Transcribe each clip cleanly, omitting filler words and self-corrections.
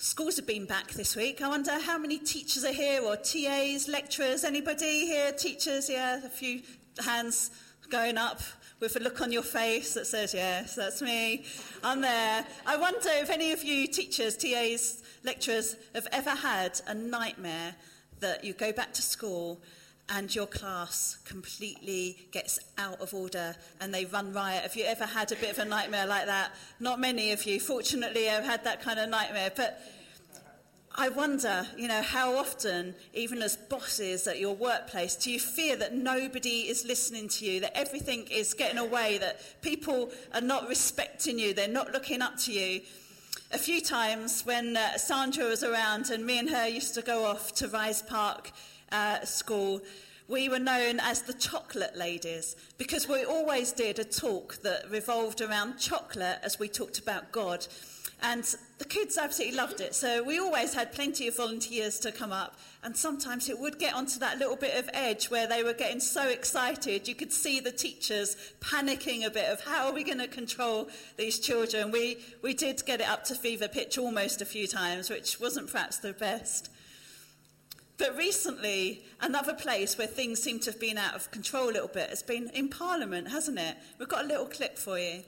Schools have been back this week. I wonder how many teachers are here, or TAs, lecturers, anybody here? Teachers, yeah, a few hands going up with a look on your face that says, yes, that's me. I'm there. I wonder if any of you teachers, TAs, lecturers have ever had a nightmare that you go back to school and your class completely gets out of order and they run riot. Have you ever had a bit of a nightmare like that? Not many of you, fortunately, have had that kind of nightmare. But I wonder, how often, even as bosses at your workplace, do you fear that nobody is listening to you, that everything is getting away, that people are not respecting you, they're not looking up to you? A few times when Sandra was around and me and her used to go off to Rise Park School, we were known as the chocolate ladies because we always did a talk that revolved around chocolate as we talked about God. And the kids absolutely loved it. So we always had plenty of volunteers to come up. And sometimes it would get onto that little bit of edge where they were getting so excited. You could see the teachers panicking a bit of how are we going to control these children. We did get it up to fever pitch almost a few times, which wasn't perhaps the best. But recently, another place where things seem to have been out of control a little bit has been in Parliament, hasn't it? We've got a little clip for you.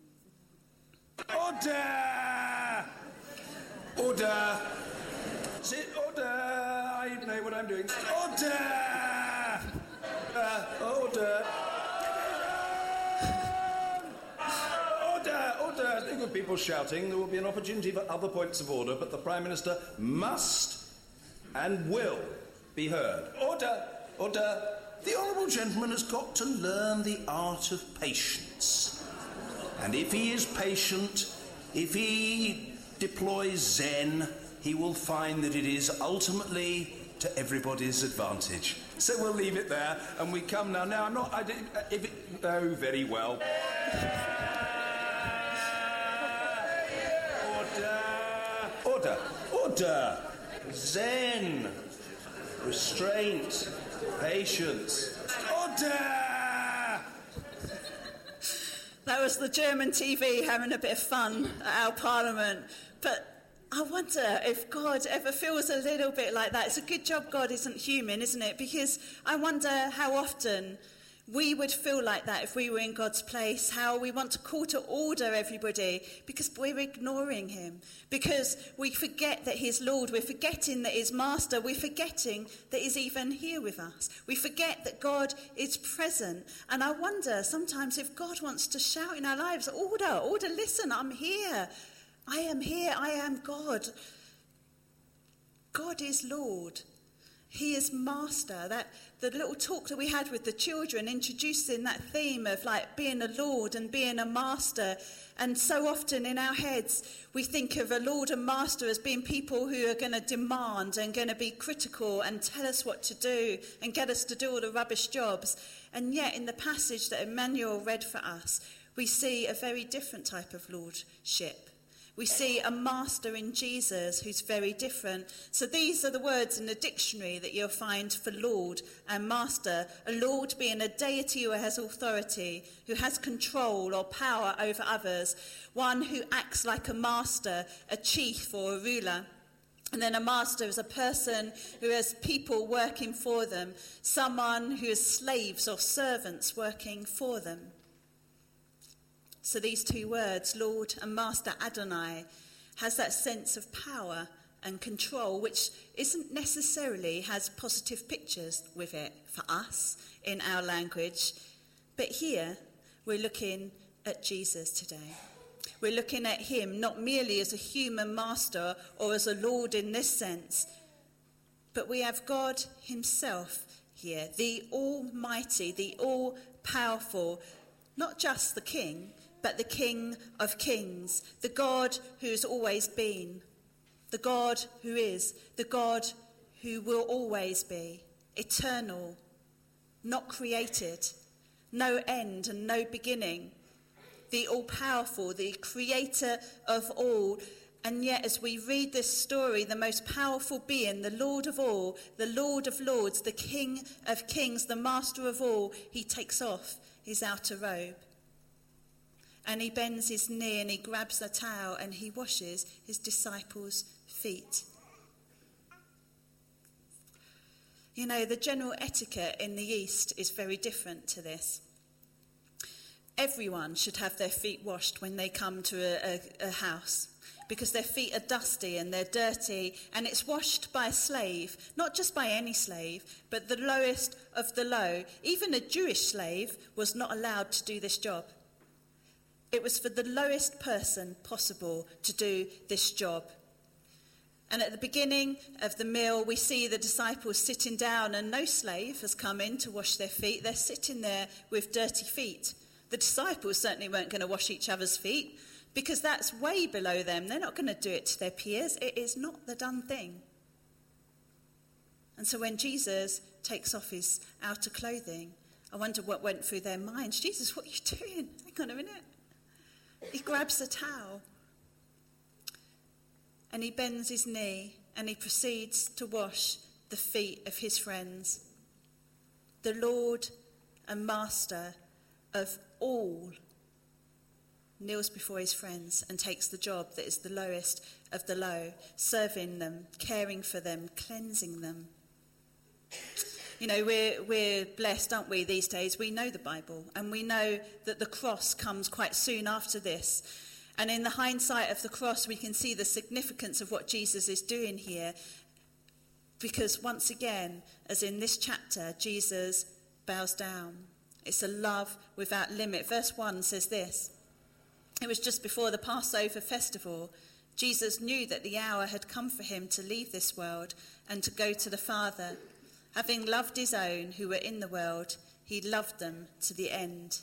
Order! Order! Sit, order! I know what I'm doing. Order! Order! Order! Order! Think of people shouting. There will be an opportunity for other points of order, but the Prime Minister must and will be heard. Order! Order! The Honourable Gentleman has got to learn the art of patience. And if he is patient, if he deploys Zen, he will find that it is ultimately to everybody's advantage. So we'll leave it there, and we come now. Now, I'm not... oh, very well. Order! Order! Order! Zen! Restraint! Patience! Order! That was the German TV having a bit of fun at our Parliament. But I wonder if God ever feels a little bit like that. It's a good job God isn't human, isn't it? Because I wonder how often we would feel like that if we were in God's place, how we want to call to order everybody because we're ignoring him, because we forget that he's Lord, we're forgetting that he's Master, we're forgetting that he's even here with us. We forget that God is present. And I wonder sometimes if God wants to shout in our lives, order, listen, I'm here. I am here, I am God. God is Lord. He is Master. That the little talk that we had with the children, introducing that theme of like being a Lord and being a Master. And so often in our heads, we think of a Lord and Master as being people who are going to demand and going to be critical and tell us what to do and get us to do all the rubbish jobs. And yet in the passage that Emmanuel read for us, we see a very different type of lordship. We see a master in Jesus who's very different. So these are the words in the dictionary that you'll find for Lord and Master. A Lord being a deity who has authority, who has control or power over others. One who acts like a master, a chief or a ruler. And then a master is a person who has people working for them. Someone who has slaves or servants working for them. So these two words, Lord and Master Adonai, has that sense of power and control, which isn't necessarily has positive pictures with it for us in our language. But here we're looking at Jesus today. We're looking at him not merely as a human master or as a Lord in this sense, but we have God himself here, the Almighty, the all-powerful, not just the King, but the King of Kings, the God who's always been, the God who is, the God who will always be, eternal, not created, no end and no beginning, the all-powerful, the creator of all. And yet as we read this story, the most powerful being, the Lord of all, the Lord of lords, the King of kings, the master of all, he takes off his outer robe. And he bends his knee and he grabs a towel and he washes his disciples' feet. You know, the general etiquette in the East is very different to this. Everyone should have their feet washed when they come to a house, because their feet are dusty and they're dirty, and it's washed by a slave, not just by any slave, but the lowest of the low. Even a Jewish slave was not allowed to do this job. It was for the lowest person possible to do this job. And at the beginning of the meal, we see the disciples sitting down, and no slave has come in to wash their feet. They're sitting there with dirty feet. The disciples certainly weren't going to wash each other's feet, because that's way below them. They're not going to do it to their peers. It is not the done thing. And so when Jesus takes off his outer clothing, I wonder what went through their minds. Jesus, what are you doing? Hang on a minute. He grabs a towel and he bends his knee and he proceeds to wash the feet of his friends. The Lord and Master of all kneels before his friends and takes the job that is the lowest of the low, serving them, caring for them, cleansing them. You know, we're blessed, aren't we, these days? We know the Bible, and we know that the cross comes quite soon after this. And in the hindsight of the cross, we can see the significance of what Jesus is doing here. Because once again, as in this chapter, Jesus bows down. It's a love without limit. Verse 1 says this: it was just before the Passover festival. Jesus knew that the hour had come for him to leave this world and to go to the Father. Having loved his own who were in the world, he loved them to the end.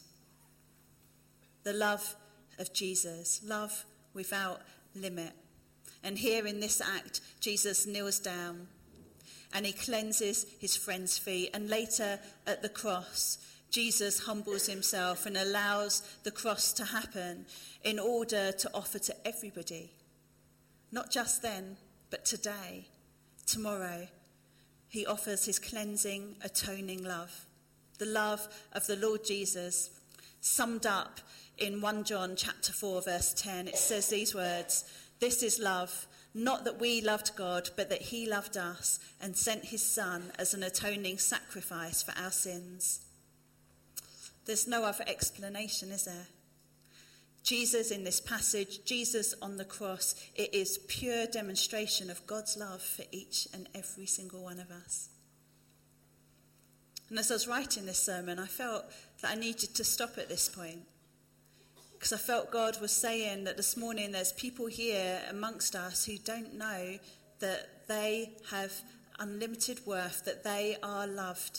The love of Jesus, love without limit. And here in this act, Jesus kneels down and he cleanses his friends' feet. And later at the cross, Jesus humbles himself and allows the cross to happen in order to offer to everybody, not just then, but today, tomorrow. He offers his cleansing, atoning love, the love of the Lord Jesus, summed up in 1 John chapter 4, verse 10. It says these words: "This is love, not that we loved God, but that he loved us and sent his Son as an atoning sacrifice for our sins." There's no other explanation, is there? Jesus in this passage, Jesus on the cross, it is pure demonstration of God's love for each and every single one of us. And as I was writing this sermon, I felt that I needed to stop at this point, because I felt God was saying that this morning there's people here amongst us who don't know that they have unlimited worth, that they are loved.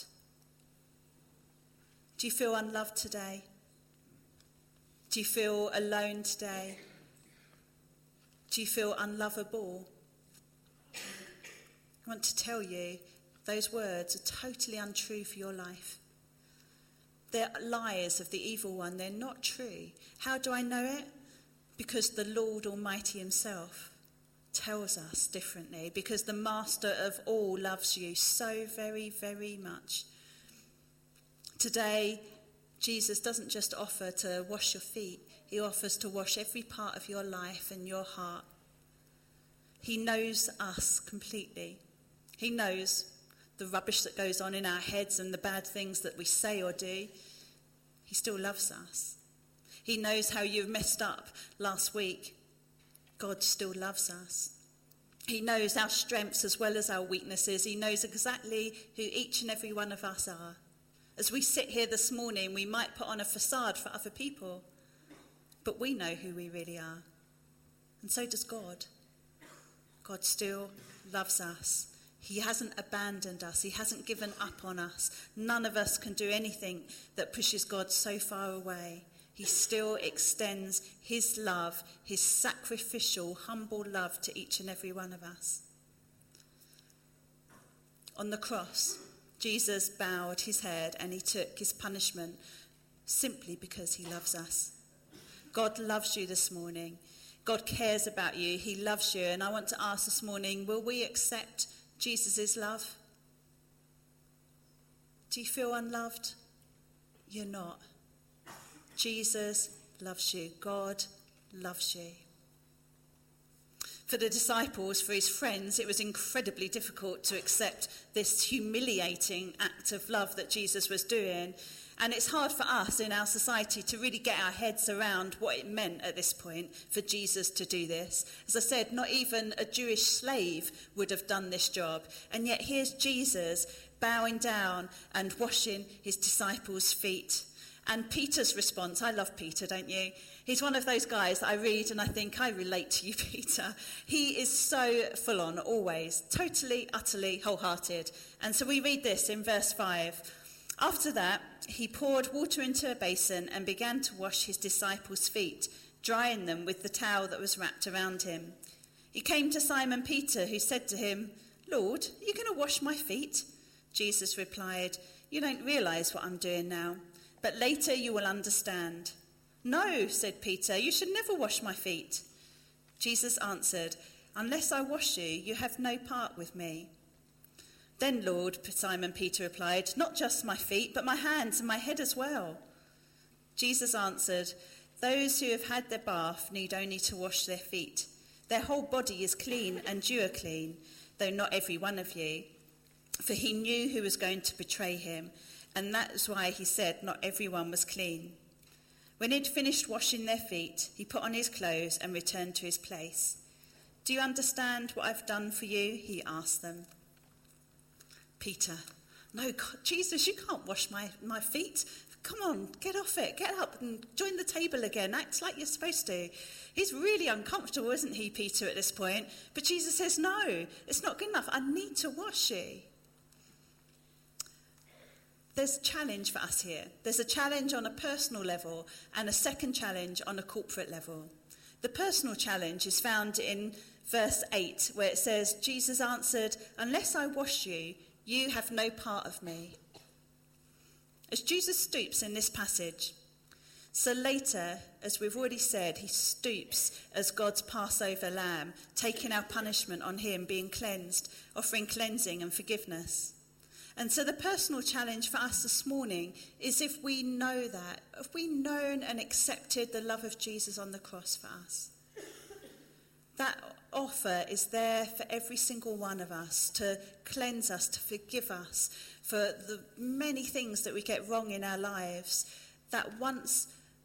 Do you feel unloved today? Do you feel alone today? Do you feel unlovable? I want to tell you, those words are totally untrue for your life. They're lies of the evil one. They're not true. How do I know it? Because the Lord Almighty himself tells us differently. Because the Master of all loves you so very, very much. Today, Jesus doesn't just offer to wash your feet. He offers to wash every part of your life and your heart. He knows us completely. He knows the rubbish that goes on in our heads and the bad things that we say or do. He still loves us. He knows how you've messed up last week. God still loves us. He knows our strengths as well as our weaknesses. He knows exactly who each and every one of us are. As we sit here this morning, we might put on a facade for other people, but we know who we really are. And so does God. God still loves us. He hasn't abandoned us. He hasn't given up on us. None of us can do anything that pushes God so far away. He still extends his love, his sacrificial, humble love to each and every one of us. On the cross, Jesus bowed his head and he took his punishment simply because he loves us. God loves you this morning. God cares about you. He loves you. And I want to ask this morning, will we accept Jesus' love? Do you feel unloved? You're not. Jesus loves you. God loves you. For the disciples, for his friends, it was incredibly difficult to accept this humiliating act of love that Jesus was doing. And it's hard for us in our society to really get our heads around what it meant at this point for Jesus to do this. As I said, not even a Jewish slave would have done this job. And yet here's Jesus bowing down and washing his disciples' feet. And Peter's response, I love Peter, don't you? He's one of those guys that I read and I think, I relate to you, Peter. He is so full on, always, totally, utterly, wholehearted. And so we read this in verse 5. After that, he poured water into a basin and began to wash his disciples' feet, drying them with the towel that was wrapped around him. He came to Simon Peter, who said to him, Lord, are you going to wash my feet? Jesus replied, you don't realize what I'm doing now, but later you will understand. No, said Peter, you should never wash my feet. Jesus answered, unless I wash you, you have no part with me. Then, Lord, Simon Peter replied, not just my feet, but my hands and my head as well. Jesus answered, those who have had their bath need only to wash their feet. Their whole body is clean and you are clean, though not every one of you. For he knew who was going to betray him, and that is why he said not everyone was clean. When he'd finished washing their feet, he put on his clothes and returned to his place. Do you understand what I've done for you? He asked them. Peter, no, God, Jesus, you can't wash my feet. Come on, get off it. Get up and join the table again. Act like you're supposed to. He's really uncomfortable, isn't he, Peter, at this point? But Jesus says, no, it's not good enough. I need to wash you. There's a challenge for us here. There's a challenge on a personal level and a second challenge on a corporate level. The personal challenge is found in verse 8, where it says, Jesus answered, unless I wash you, you have no part of me. As Jesus stoops in this passage, so later, as we've already said, he stoops as God's Passover lamb, taking our punishment on him, being cleansed, offering cleansing and forgiveness. And so the personal challenge for us this morning is if we know that, if we known and accepted the love of Jesus on the cross for us, that offer is there for every single one of us to cleanse us, to forgive us for the many things that we get wrong in our lives, that once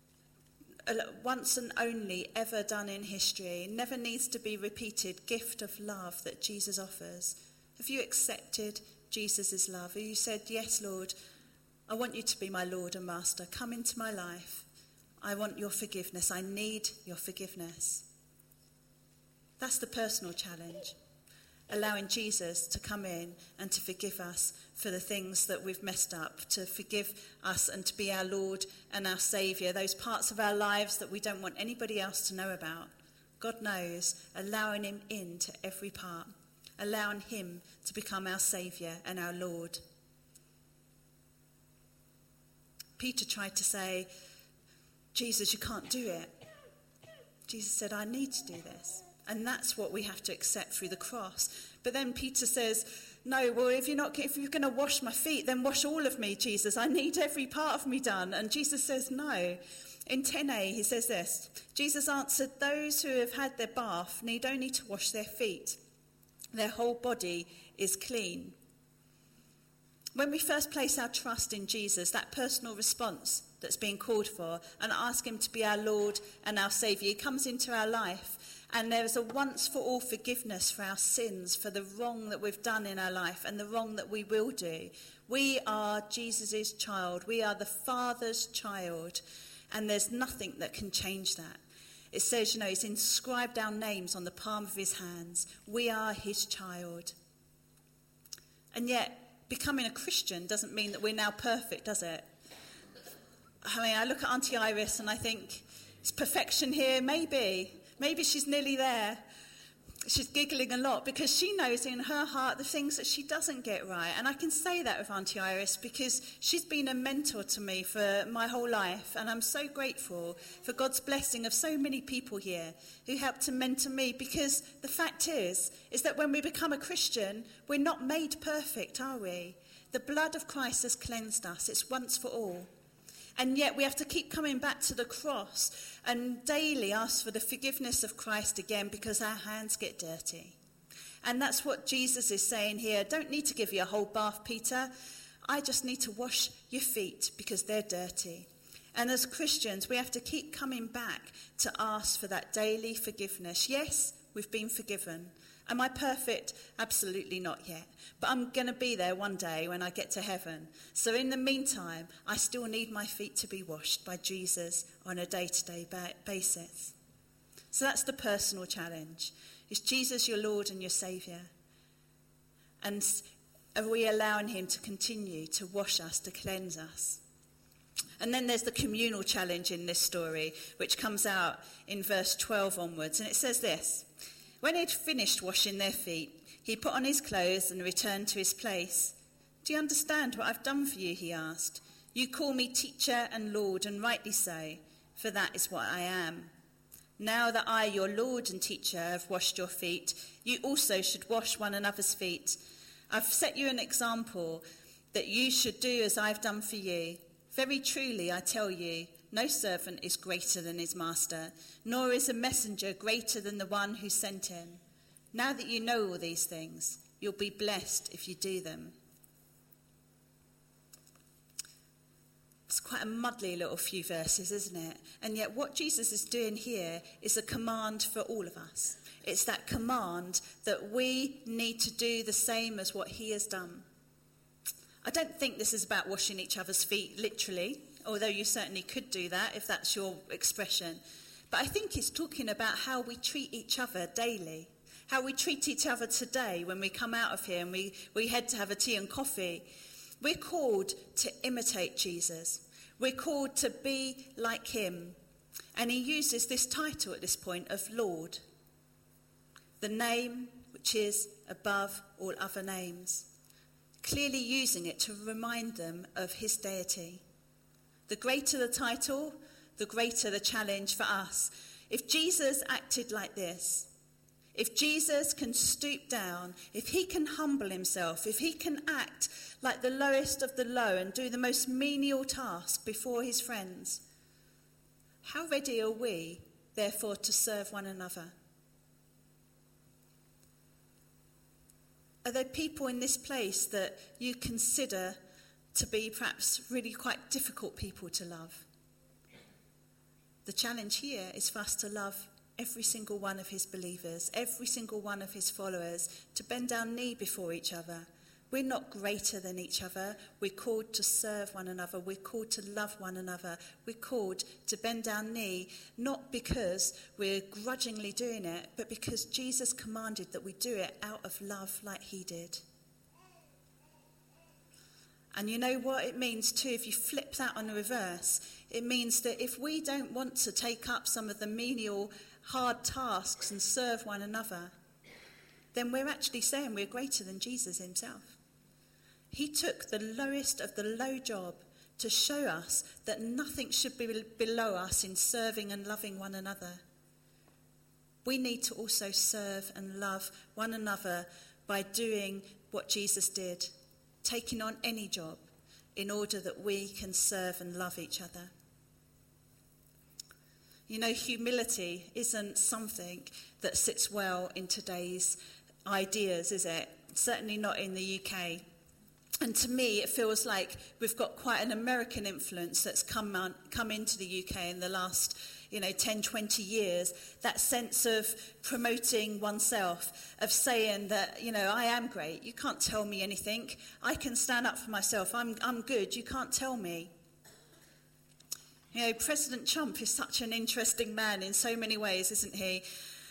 and only ever done in history, never needs to be repeated gift of love that Jesus offers. Have you accepted Jesus' love? Have you said, yes, Lord, I want you to be my Lord and Master. Come into my life. I want your forgiveness. I need your forgiveness. That's the personal challenge, allowing Jesus to come in and to forgive us for the things that we've messed up, to forgive us and to be our Lord and our Saviour, those parts of our lives that we don't want anybody else to know about. God knows, allowing him into every part, allowing him to become our Saviour and our Lord. Peter tried to say, Jesus, you can't do it. Jesus said, I need to do this. And that's what we have to accept through the cross. But then Peter says, no, well, if you're going to wash my feet, then wash all of me, Jesus. I need every part of me done. And Jesus says, no. In 10a, he says this, Jesus answered, those who have had their bath need only to wash their feet. Their whole body is clean. When we first place our trust in Jesus, that personal response that's being called for, and ask him to be our Lord and our Saviour, he comes into our life. And there is a once-for-all forgiveness for our sins, for the wrong that we've done in our life and the wrong that we will do. We are Jesus' child. We are the Father's child. And there's nothing that can change that. It says, he's inscribed our names on the palm of his hands. We are his child. And yet, becoming a Christian doesn't mean that we're now perfect, does it? I look at Auntie Iris and I think, is perfection here? Maybe she's nearly there. She's giggling a lot because she knows in her heart the things that she doesn't get right. And I can say that of Auntie Iris because she's been a mentor to me for my whole life. And I'm so grateful for God's blessing of so many people here who helped to mentor me, because the fact is that when we become a Christian, we're not made perfect, are we? The blood of Christ has cleansed us. It's once for all. And yet we have to keep coming back to the cross and daily ask for the forgiveness of Christ again because our hands get dirty. And that's what Jesus is saying here. Don't need to give you a whole bath, Peter. I just need to wash your feet because they're dirty. And as Christians, we have to keep coming back to ask for that daily forgiveness. Yes, we've been forgiven. Am I perfect? Absolutely not yet. But I'm going to be there one day when I get to heaven. So in the meantime, I still need my feet to be washed by Jesus on a day-to-day basis. So that's the personal challenge. Is Jesus your Lord and your Saviour? And are we allowing him to continue to wash us, to cleanse us? And then there's the communal challenge in this story, which comes out in verse 12 onwards. And it says this: when he'd finished washing their feet, he put on his clothes and returned to his place. Do you understand what I've done for you? He asked. You call me teacher and Lord, and rightly so, for that is what I am. Now that I, your Lord and teacher, have washed your feet, you also should wash one another's feet. I've set you an example that you should do as I've done for you. Very truly, I tell you, no servant is greater than his master, nor is a messenger greater than the one who sent him. Now that you know all these things, you'll be blessed if you do them. It's quite a muddly little few verses, isn't it? And yet what Jesus is doing here is a command for all of us. It's that command that we need to do the same as what he has done. I don't think this is about washing each other's feet literally, although you certainly could do that if that's your expression. But I think it's talking about how we treat each other daily, how we treat each other today when we come out of here and we head to have a tea and coffee. We're called to imitate Jesus. We're called to be like him. And he uses this title at this point of Lord, the name which is above all other names, clearly using it to remind them of his deity. The greater the title, the greater the challenge for us. If Jesus acted like this, if Jesus can stoop down, if he can humble himself, if he can act like the lowest of the low and do the most menial task before his friends, how ready are we, therefore, to serve one another? Are there people in this place that you consider to be perhaps really quite difficult people to love? The challenge here is for us to love every single one of his believers, every single one of his followers, to bend our knee before each other. We're not greater than each other. We're called to serve one another. We're called to love one another. We're called to bend our knee, not because we're grudgingly doing it, but because Jesus commanded that we do it out of love like he did. And you know what it means too, if you flip that on the reverse, it means that if we don't want to take up some of the menial, hard tasks and serve one another, then we're actually saying we're greater than Jesus himself. He took the lowest of the low job to show us that nothing should be below us in serving and loving one another. We need to also serve and love one another by doing what Jesus did, taking on any job in order that we can serve and love each other. You know, humility isn't something that sits well in today's ideas, is it? Certainly not in the UK. And to me, it feels like we've got quite an American influence that's come into the UK in the last, 10, 20 years. That sense of promoting oneself, of saying that, I am great. You can't tell me anything. I can stand up for myself. I'm good. You can't tell me. President Trump is such an interesting man in so many ways, isn't he?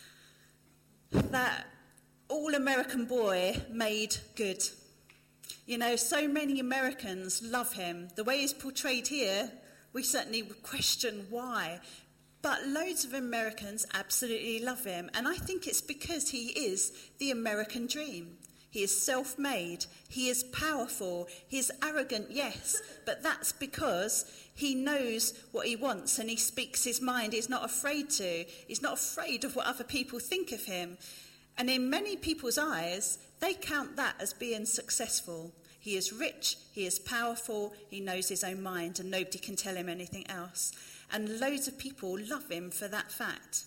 That all-American boy made good. So many Americans love him. The way he's portrayed here, we certainly question why. But loads of Americans absolutely love him. And I think it's because he is the American dream. He is self-made. He is powerful. He is arrogant, yes. But that's because he knows what he wants and he speaks his mind. He's not afraid to. He's not afraid of what other people think of him. And in many people's eyes, they count that as being successful. He is rich, he is powerful, he knows his own mind, and nobody can tell him anything else. And loads of people love him for that fact.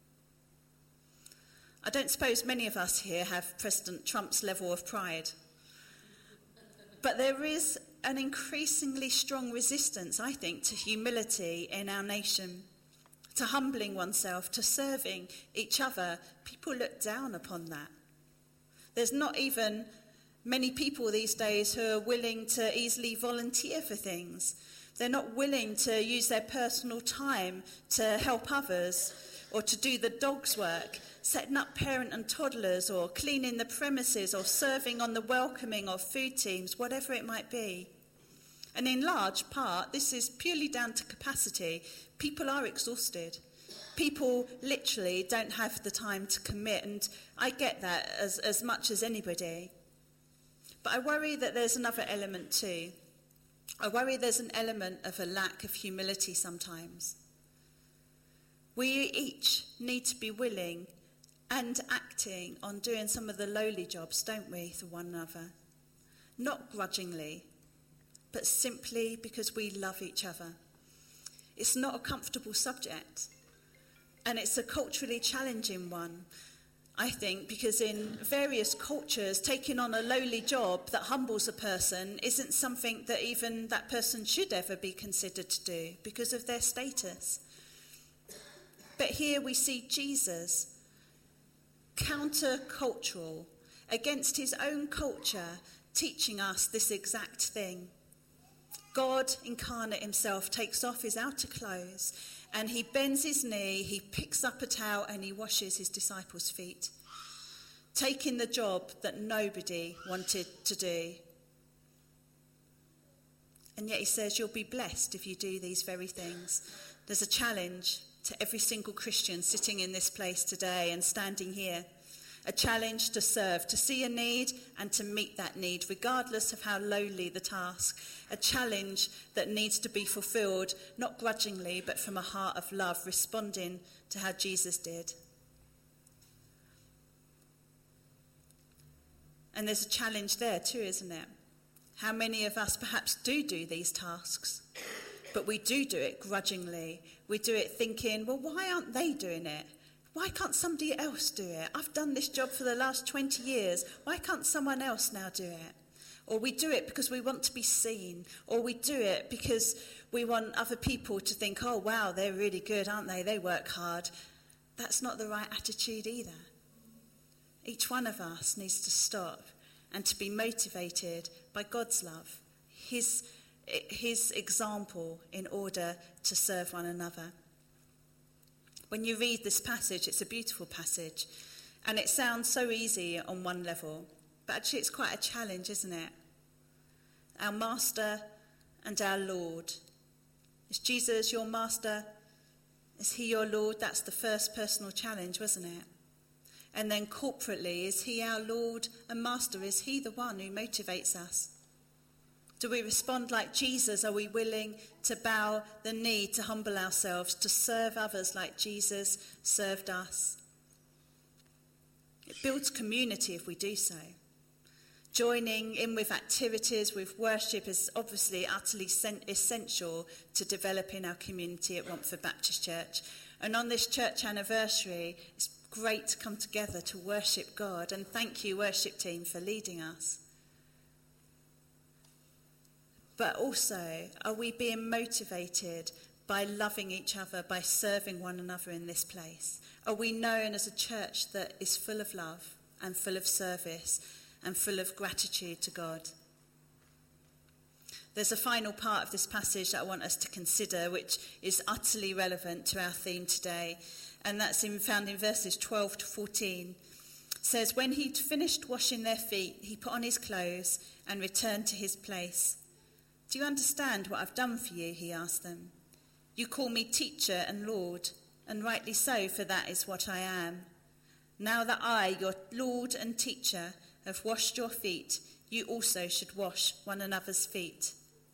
I don't suppose many of us here have President Trump's level of pride. But there is an increasingly strong resistance, I think, to humility in our nation, to humbling oneself, to serving each other. People look down upon that. There's not even many people these days who are willing to easily volunteer for things. They're not willing to use their personal time to help others or to do the dog's work, setting up parent and toddlers or cleaning the premises or serving on the welcoming or food teams, whatever it might be. And in large part, this is purely down to capacity. People are exhausted. People literally don't have the time to commit, and I get that as much as anybody. But I worry that there's another element too. I worry there's an element of a lack of humility sometimes. We each need to be willing and acting on doing some of the lowly jobs, don't we, for one another? Not grudgingly, but simply because we love each other. It's not a comfortable subject, and it's a culturally challenging one, I think, because in various cultures, taking on a lowly job that humbles a person isn't something that even that person should ever be considered to do because of their status. But here we see Jesus, counter-cultural, against his own culture, teaching us this exact thing. God incarnate himself takes off his outer clothes and he bends his knee, he picks up a towel and he washes his disciples' feet, taking the job that nobody wanted to do. And yet he says, you'll be blessed if you do these very things. There's a challenge to every single Christian sitting in this place today and standing here. A challenge to serve, to see a need and to meet that need, regardless of how lowly the task. A challenge that needs to be fulfilled, not grudgingly, but from a heart of love, responding to how Jesus did. And there's a challenge there too, isn't it? How many of us perhaps do these tasks, but we do it grudgingly. We do it thinking, well, why aren't they doing it? Why can't somebody else do it? I've done this job for the last 20 years. Why can't someone else now do it? Or we do it because we want to be seen. Or we do it because we want other people to think, oh, wow, they're really good, aren't they? They work hard. That's not the right attitude either. Each one of us needs to stop and to be motivated by God's love, his example in order to serve one another. When you read this passage, it's a beautiful passage, and it sounds so easy on one level, but actually it's quite a challenge, isn't it? Our Master and our Lord. Is Jesus your Master? Is he your Lord? That's the first personal challenge, wasn't it? And then corporately, is he our Lord and Master? Is he the one who motivates us? Do we respond like Jesus? Are we willing to bow the knee, to humble ourselves, to serve others like Jesus served us? It builds community if we do so. Joining in with activities, with worship is obviously utterly essential to developing our community at Romford Baptist Church. And on this church anniversary, it's great to come together to worship God. And thank you, worship team, for leading us. But also, are we being motivated by loving each other, by serving one another in this place? Are we known as a church that is full of love and full of service and full of gratitude to God? There's a final part of this passage that I want us to consider, which is utterly relevant to our theme today, and that's found in verses 12 to 14. It says, when he'd finished washing their feet, he put on his clothes and returned to his place. Do you understand what I've done for you? He asked them. You call me teacher and Lord, and rightly so, for that is what I am. Now that I, your Lord and teacher, have washed your feet, you also should wash one another's feet.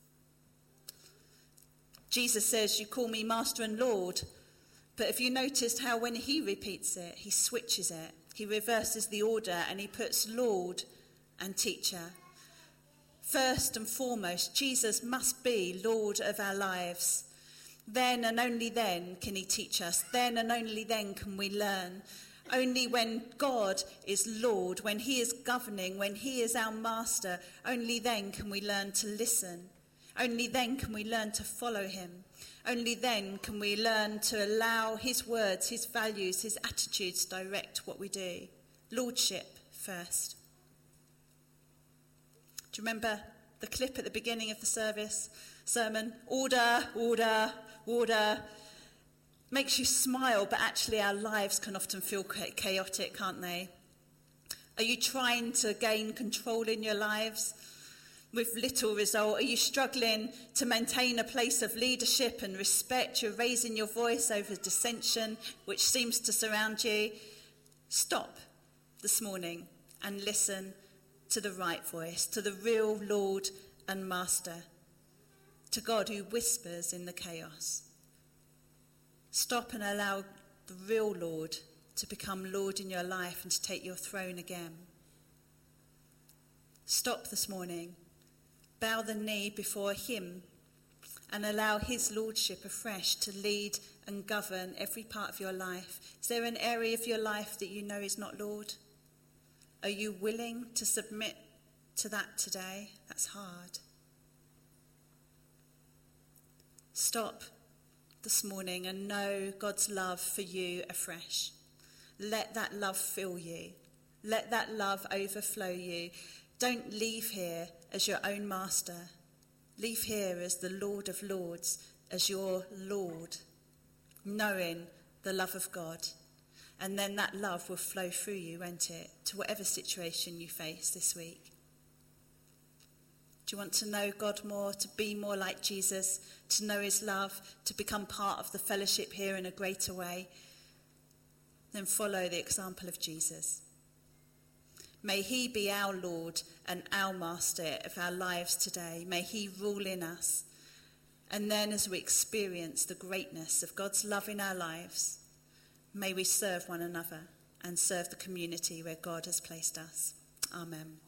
Jesus says, you call me Master and Lord, but have you noticed how when he repeats it, he switches it? He reverses the order and he puts Lord and teacher. First and foremost, Jesus must be Lord of our lives. Then and only then can he teach us. Then and only then can we learn. Only when God is Lord, when he is governing, when he is our master, only then can we learn to listen. Only then can we learn to follow him. Only then can we learn to allow his words, his values, his attitudes direct what we do. Lordship first. Do you remember the clip at the beginning of the sermon? Order, order, order. Makes you smile, but actually our lives can often feel chaotic, can't they? Are you trying to gain control in your lives with little result? Are you struggling to maintain a place of leadership and respect? You're raising your voice over dissension, which seems to surround you. Stop this morning and listen to the right voice, to the real Lord and Master, to God who whispers in the chaos. Stop and allow the real Lord to become Lord in your life and to take your throne again. Stop this morning, bow the knee before him and allow his lordship afresh to lead and govern every part of your life. Is there an area of your life that you know is not Lord? Are you willing to submit to that today? That's hard. Stop this morning and know God's love for you afresh. Let that love fill you. Let that love overflow you. Don't leave here as your own master. Leave here as the Lord of Lords, as your Lord, knowing the love of God. And then that love will flow through you, won't it, to whatever situation you face this week. Do you want to know God more, to be more like Jesus, to know his love, to become part of the fellowship here in a greater way? Then follow the example of Jesus. May he be our Lord and our Master of our lives today. May he rule in us. And then as we experience the greatness of God's love in our lives, may we serve one another and serve the community where God has placed us. Amen.